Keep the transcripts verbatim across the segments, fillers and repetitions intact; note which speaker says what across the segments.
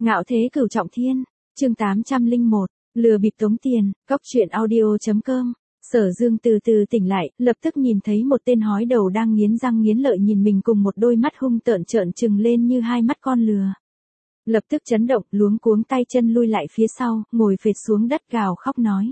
Speaker 1: Ngạo thế cửu trọng thiên, chương tám trăm lẻ một, lừa bịp tống tiền, cóc truyện audio.com. Sở Dương từ từ tỉnh lại, lập tức nhìn thấy một tên hói đầu đang nghiến răng nghiến lợi nhìn mình cùng một đôi mắt hung tợn trợn trừng lên như hai mắt con lừa. Lập tức chấn động, luống cuống tay chân lui lại phía sau, ngồi phệt xuống đất gào khóc nói.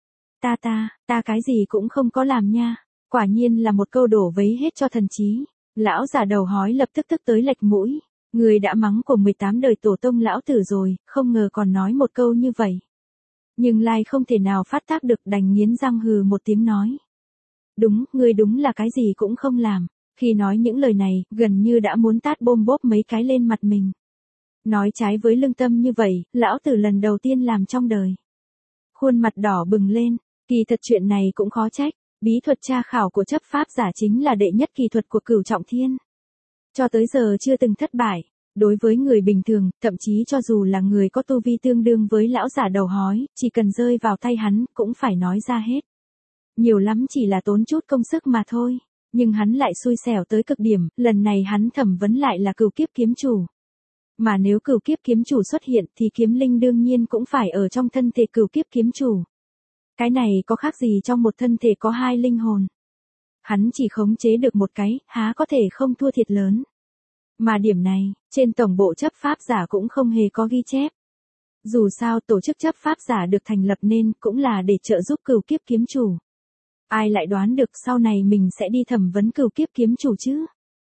Speaker 1: Ta ta, ta cái gì cũng không có làm nha. Quả nhiên là một câu đổ vấy hết cho thần trí. Lão già đầu hói lập tức tức tới lệch mũi. Người đã mắng của mười tám đời tổ tông lão tử rồi, không ngờ còn nói một câu như vậy. Nhưng Lai không thể nào phát tác được, đành nghiến răng hừ một tiếng nói. Đúng, ngươi đúng là cái gì cũng không làm. Khi nói những lời này, gần như đã muốn tát bôm bốp mấy cái lên mặt mình. Nói trái với lương tâm như vậy, lão tử lần đầu tiên làm trong đời. Khuôn mặt đỏ bừng lên, kỳ thật chuyện này cũng khó trách. Bí thuật tra khảo của chấp pháp giả chính là đệ nhất kỳ thuật của cửu trọng thiên. Cho tới giờ chưa từng thất bại. Đối với người bình thường, thậm chí cho dù là người có tu vi tương đương với lão giả đầu hói, chỉ cần rơi vào tay hắn, cũng phải nói ra hết. Nhiều lắm chỉ là tốn chút công sức mà thôi. Nhưng hắn lại xui xẻo tới cực điểm, lần này hắn thẩm vấn lại là cửu kiếp kiếm chủ. Mà nếu cửu kiếp kiếm chủ xuất hiện thì kiếm linh đương nhiên cũng phải ở trong thân thể cửu kiếp kiếm chủ. Cái này có khác gì trong một thân thể có hai linh hồn. Hắn chỉ khống chế được một cái, há có thể không thua thiệt lớn. Mà điểm này, trên tổng bộ chấp pháp giả cũng không hề có ghi chép. Dù sao tổ chức chấp pháp giả được thành lập nên cũng là để trợ giúp cửu kiếp kiếm chủ. Ai lại đoán được sau này mình sẽ đi thẩm vấn cửu kiếp kiếm chủ chứ?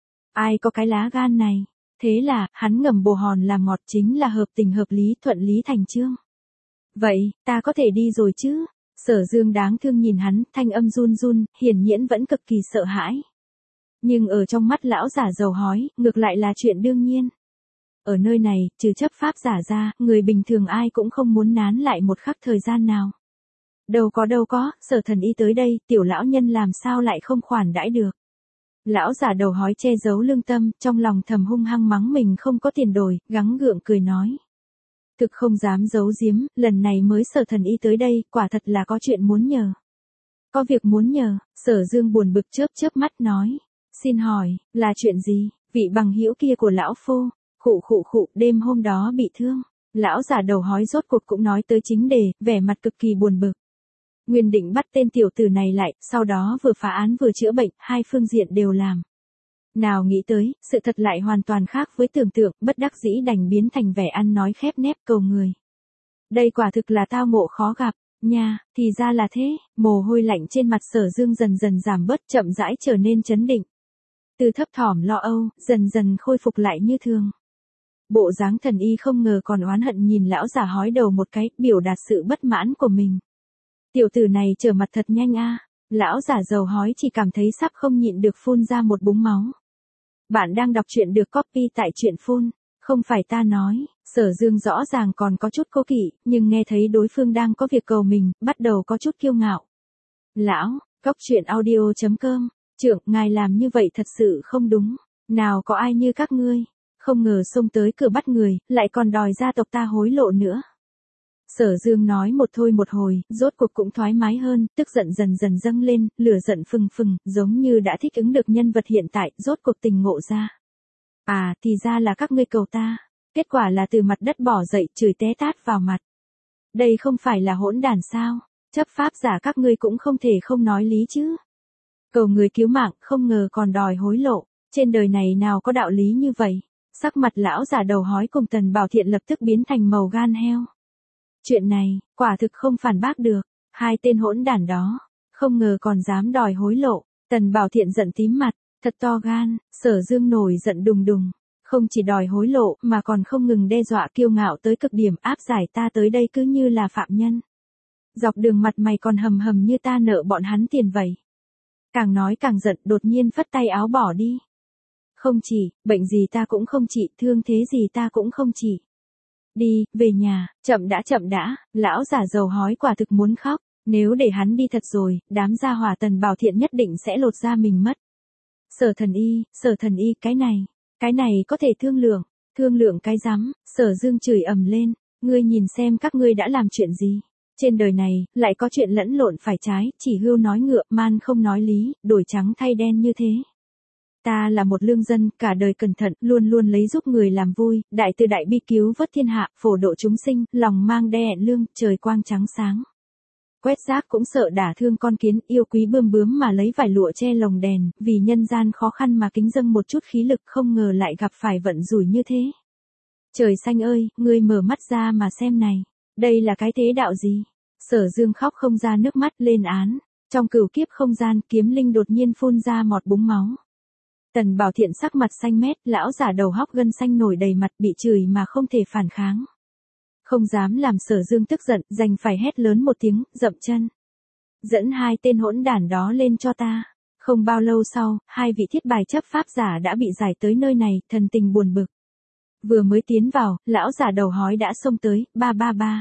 Speaker 1: Ai có cái lá gan này? Thế là, hắn ngầm bồ hòn làm ngọt chính là hợp tình hợp lý thuận lý thành chương. Vậy, ta có thể đi rồi chứ? Sở Dương đáng thương nhìn hắn, thanh âm run run, hiển nhiên vẫn cực kỳ sợ hãi. Nhưng ở trong mắt lão giả dầu hói, ngược lại là chuyện đương nhiên. Ở nơi này, trừ chấp pháp giả ra, người bình thường ai cũng không muốn nán lại một khắc thời gian nào. Đâu có đâu có, Sở thần y tới đây, tiểu lão nhân làm sao lại không khoản đãi được. Lão giả đầu hói che giấu lương tâm, trong lòng thầm hung hăng mắng mình không có tiền đổi, gắng gượng cười nói. Thực không dám giấu giếm, lần này mới Sở thần y tới đây, quả thật là có chuyện muốn nhờ. Có việc muốn nhờ, Sở Dương buồn bực chớp chớp mắt nói. Xin hỏi, là chuyện gì? Vị bằng hữu kia của lão phu, khụ khụ khụ, đêm hôm đó bị thương. Lão giả đầu hói rốt cuộc cũng nói tới chính đề, vẻ mặt cực kỳ buồn bực. Nguyên định bắt tên tiểu tử này lại, sau đó vừa phá án vừa chữa bệnh, hai phương diện đều làm. Nào nghĩ tới, sự thật lại hoàn toàn khác với tưởng tượng, bất đắc dĩ đành biến thành vẻ ăn nói khép nép cầu người. Đây quả thực là tao ngộ khó gặp, nha, thì ra là thế, mồ hôi lạnh trên mặt Sở Dương dần dần giảm bớt, chậm rãi trở nên trấn định. Từ thấp thỏm lo âu, dần dần khôi phục lại như thường. Bộ dáng thần y không ngờ còn oán hận nhìn lão giả hói đầu một cái, biểu đạt sự bất mãn của mình. Tiểu tử này trở mặt thật nhanh a. Lão giả dầu hói chỉ cảm thấy sắp không nhịn được phun ra một búng máu. Bạn đang đọc truyện được copy tại truyện phun, không phải ta nói. Sở Dương rõ ràng còn có chút cố kỵ, nhưng nghe thấy đối phương đang có việc cầu mình, bắt đầu có chút kiêu ngạo. Lão, cóc truyện audio.com, trưởng, ngài làm như vậy thật sự không đúng. Nào có ai như các ngươi, không ngờ xông tới cửa bắt người, lại còn đòi gia tộc ta hối lộ nữa. Sở Dương nói một thôi một hồi, rốt cuộc cũng thoải mái hơn, tức giận dần dần dâng lên, lửa giận phừng phừng, giống như đã thích ứng được nhân vật hiện tại, rốt cuộc tình ngộ ra. À, thì ra là các ngươi cầu ta, kết quả là từ mặt đất bỏ dậy, chửi té tát vào mặt. Đây không phải là hỗn đản sao, chấp pháp giả các ngươi cũng không thể không nói lý chứ. Cầu người cứu mạng, không ngờ còn đòi hối lộ, trên đời này nào có đạo lý như vậy. Sắc mặt lão giả đầu hói cùng Tần Bảo Thiện lập tức biến thành màu gan heo. Chuyện này, quả thực không phản bác được, hai tên hỗn đản đó, không ngờ còn dám đòi hối lộ. Tần Bảo Thiện giận tím mặt, thật to gan. Sở Dương nổi giận đùng đùng, không chỉ đòi hối lộ mà còn không ngừng đe dọa kiêu ngạo tới cực điểm, áp giải ta tới đây cứ như là phạm nhân. Dọc đường mặt mày còn hầm hầm như ta nợ bọn hắn tiền vậy. Càng nói càng giận, đột nhiên phất tay áo bỏ đi. Không chỉ, bệnh gì ta cũng không trị, thương thế gì ta cũng không trị. Đi, về nhà, chậm đã chậm đã, lão giả dầu hói quả thực muốn khóc, nếu để hắn đi thật rồi, đám gia hỏa Tần Bảo Thiện nhất định sẽ lột da mình mất. Sở thần y, sở thần y, cái này, cái này có thể thương lượng, thương lượng cái rắm. Sở Dương chửi ầm lên, ngươi nhìn xem các ngươi đã làm chuyện gì. Trên đời này, lại có chuyện lẫn lộn phải trái, chỉ hưu nói ngựa, man không nói lý, đổi trắng thay đen như thế. Ta là một lương dân, cả đời cẩn thận, luôn luôn lấy giúp người làm vui, đại từ đại bi cứu vớt thiên hạ, phổ độ chúng sinh, lòng mang đe lương, trời quang trắng sáng. Quét rác cũng sợ đả thương con kiến, yêu quý bươm bướm mà lấy vải lụa che lồng đèn, vì nhân gian khó khăn mà kính dâng một chút khí lực, không ngờ lại gặp phải vận rủi như thế. Trời xanh ơi, ngươi mở mắt ra mà xem này, đây là cái thế đạo gì? Sở Dương khóc không ra nước mắt, lên án. Trong cửu kiếp không gian, kiếm linh đột nhiên phun ra mọt búng máu. Tần Bảo Thiện sắc mặt xanh mét, lão giả đầu hóc gân xanh nổi đầy mặt, bị chửi mà không thể phản kháng. Không dám làm Sở Dương tức giận, đành phải hét lớn một tiếng, dậm chân. Dẫn hai tên hỗn đản đó lên cho ta. Không bao lâu sau, hai vị thiết bài chấp pháp giả đã bị giải tới nơi này, thần tình buồn bực. Vừa mới tiến vào, lão giả đầu hói đã xông tới, ba ba ba.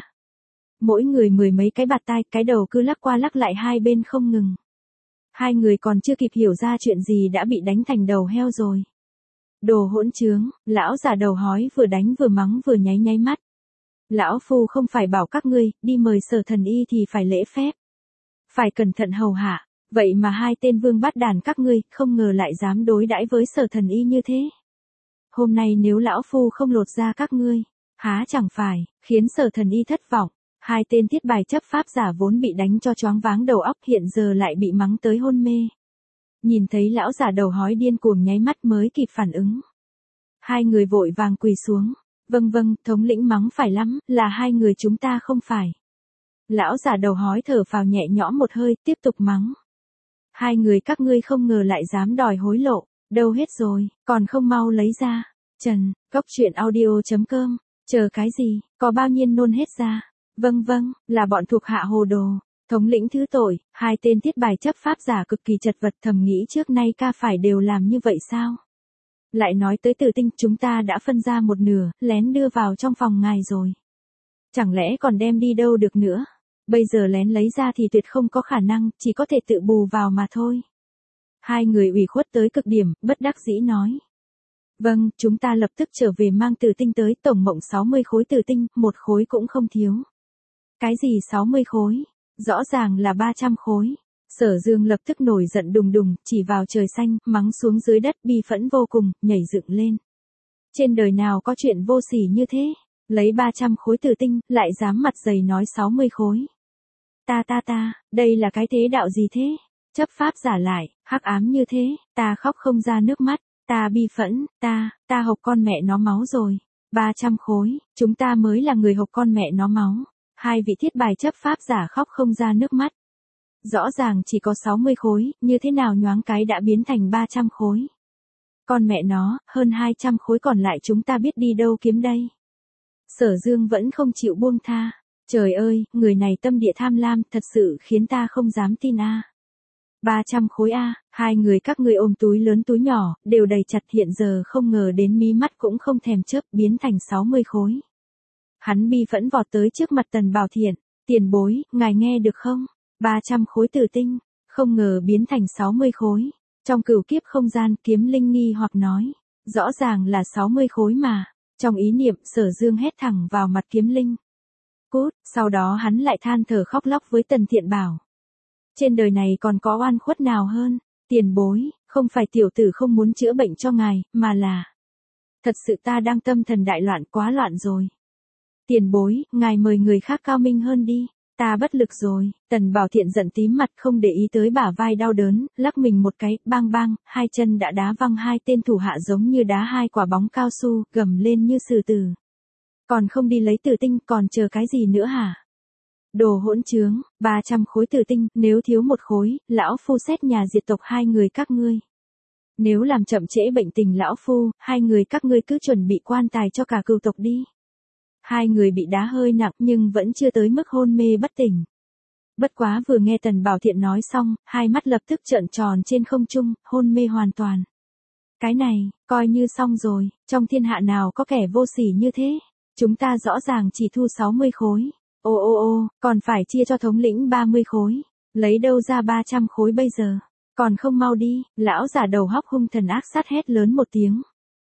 Speaker 1: Mỗi người mười mấy cái bạt tai, cái đầu cứ lắc qua lắc lại hai bên không ngừng. Hai người còn chưa kịp hiểu ra chuyện gì đã bị đánh thành đầu heo rồi. Đồ hỗn trướng, lão giả đầu hói vừa đánh vừa mắng vừa nháy nháy mắt. Lão phu không phải bảo các ngươi, đi mời Sở Thần Y thì phải lễ phép. Phải cẩn thận hầu hạ, vậy mà hai tên vương bắt đàn các ngươi, không ngờ lại dám đối đãi với Sở Thần Y như thế. Hôm nay nếu lão phu không lột ra các ngươi, há chẳng phải, khiến Sở Thần Y thất vọng. Hai tên thiết bài chấp pháp giả vốn bị đánh cho choáng váng đầu óc hiện giờ lại bị mắng tới hôn mê. Nhìn thấy lão giả đầu hói điên cuồng nháy mắt mới kịp phản ứng. Hai người vội vàng quỳ xuống. Vâng vâng, thống lĩnh mắng phải lắm, là hai người chúng ta không phải. Lão giả đầu hói thở phào nhẹ nhõm một hơi, tiếp tục mắng. Hai người các ngươi không ngờ lại dám đòi hối lộ, đâu hết rồi, còn không mau lấy ra. Trần, Cốc Truyện Audio chấm com, chờ cái gì, có bao nhiêu nôn hết ra. Vâng vâng, là bọn thuộc hạ hồ đồ. Thống lĩnh thứ tội, hai tên thiết bài chấp pháp giả cực kỳ chật vật, thầm nghĩ trước nay ca phải đều làm như vậy sao? Lại nói tới Tử Tinh, chúng ta đã phân ra một nửa, lén đưa vào trong phòng ngài rồi. Chẳng lẽ còn đem đi đâu được nữa? Bây giờ lén lấy ra thì tuyệt không có khả năng, chỉ có thể tự bù vào mà thôi. Hai người ủy khuất tới cực điểm, bất đắc dĩ nói. Vâng, chúng ta lập tức trở về mang Tử Tinh tới, tổng cộng sáu mươi khối Tử Tinh, một khối cũng không thiếu. Cái gì sáu mươi khối? Rõ ràng là ba trăm khối. Sở Dương lập tức nổi giận đùng đùng, chỉ vào trời xanh, mắng xuống dưới đất, bi phẫn vô cùng, nhảy dựng lên. Trên đời nào có chuyện vô sỉ như thế? Lấy ba trăm khối Tử Tinh, lại dám mặt dày nói sáu mươi khối. Ta ta ta, đây là cái thế đạo gì thế? Chấp pháp giả lại, hắc ám như thế, ta khóc không ra nước mắt, ta bi phẫn, ta, ta hộc con mẹ nó máu rồi. ba trăm khối, chúng ta mới là người hộc con mẹ nó máu. Hai vị thiết bài chấp pháp giả khóc không ra nước mắt. Rõ ràng chỉ có sáu mươi khối, như thế nào nhoáng cái đã biến thành ba trăm khối. Con mẹ nó, hơn hai trăm khối còn lại chúng ta biết đi đâu kiếm đây. Sở Dương vẫn không chịu buông tha. Trời ơi, người này tâm địa tham lam, thật sự khiến ta không dám tin a. ba trăm khối a, hai người các ngươi ôm túi lớn túi nhỏ, đều đầy chặt, hiện giờ không ngờ đến mí mắt cũng không thèm chớp, biến thành sáu mươi khối. Hắn bi phẫn vọt tới trước mặt Tần Bảo Thiện, tiền bối, ngài nghe được không? ba trăm khối Tử Tinh, không ngờ biến thành sáu mươi khối. Trong cửu kiếp không gian, kiếm linh nghi hoặc nói, rõ ràng là sáu mươi khối mà. Trong ý niệm, Sở Dương hét thẳng vào mặt kiếm linh. Cút, sau đó hắn lại than thở khóc lóc với Tần Thiện bảo. Trên đời này còn có oan khuất nào hơn, tiền bối, không phải tiểu tử không muốn chữa bệnh cho ngài, mà là... Thật sự ta đang tâm thần đại loạn, quá loạn rồi. Tiền bối, ngài mời người khác cao minh hơn đi, ta bất lực rồi. Tần Bảo Thiện giận tím mặt không để ý tới bả vai đau đớn, lắc mình một cái, bang bang, hai chân đã đá văng hai tên thủ hạ giống như đá hai quả bóng cao su, gầm lên như sử tử. Còn không đi lấy Tử Tinh, còn chờ cái gì nữa hả? Đồ hỗn trướng, ba trăm khối Tử Tinh, nếu thiếu một khối, lão phu xét nhà diệt tộc hai người các ngươi. Nếu làm chậm trễ bệnh tình lão phu, hai người các ngươi cứ chuẩn bị quan tài cho cả cừu tộc đi. Hai người bị đá hơi nặng nhưng vẫn chưa tới mức hôn mê bất tỉnh. Bất quá vừa nghe Tần Bảo Thiện nói xong, hai mắt lập tức trợn tròn trên không trung, hôn mê hoàn toàn. Cái này, coi như xong rồi, trong thiên hạ nào có kẻ vô sỉ như thế. Chúng ta rõ ràng chỉ thu sáu mươi khối. Ô ô ô, còn phải chia cho thống lĩnh ba mươi khối. Lấy đâu ra ba trăm khối bây giờ? Còn không mau đi, lão giả đầu hóc hung thần ác sát hét lớn một tiếng.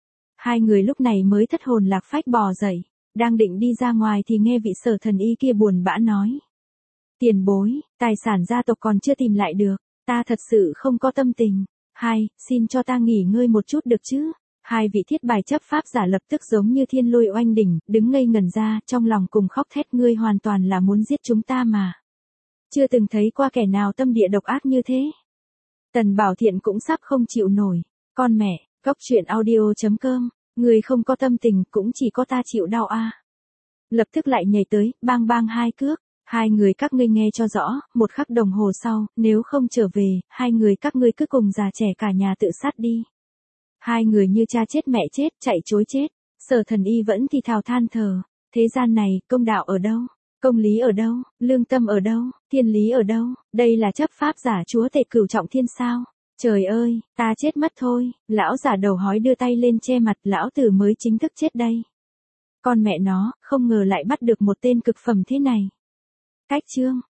Speaker 1: Hai người lúc này mới thất hồn lạc phách bò dậy. Đang định đi ra ngoài thì nghe vị Sở Thần Y kia buồn bã nói. Tiền bối, tài sản gia tộc còn chưa tìm lại được, ta thật sự không có tâm tình. Hai, xin cho ta nghỉ ngơi một chút được chứ? Hai vị thiết bài chấp pháp giả lập tức giống như thiên lôi oanh đỉnh, đứng ngây ngẩn ra, trong lòng cùng khóc thét, ngươi hoàn toàn là muốn giết chúng ta mà. Chưa từng thấy qua kẻ nào tâm địa độc ác như thế. Tần Bảo Thiện cũng sắp không chịu nổi. Con mẹ, Cốc Truyện Audio chấm com, người không có tâm tình cũng chỉ có ta chịu đau a. Lập tức lại nhảy tới, bang bang hai cước. Hai người các ngươi nghe cho rõ, một khắc đồng hồ sau, nếu không trở về, hai người các ngươi cứ cùng già trẻ cả nhà tự sát đi. Hai người như cha chết mẹ chết, chạy chối chết. Sở Thần Y vẫn thì thào than thở. Thế gian này, công đạo ở đâu? Công lý ở đâu? Lương tâm ở đâu? Thiên lý ở đâu? Đây là chấp pháp giả chúa tể cửu trọng thiên sao? Trời ơi, ta chết mất thôi. Lão giả đầu hói đưa tay lên che mặt, lão tử mới chính thức chết đây. Con mẹ nó, không ngờ lại bắt được một tên cực phẩm thế này. Cách chương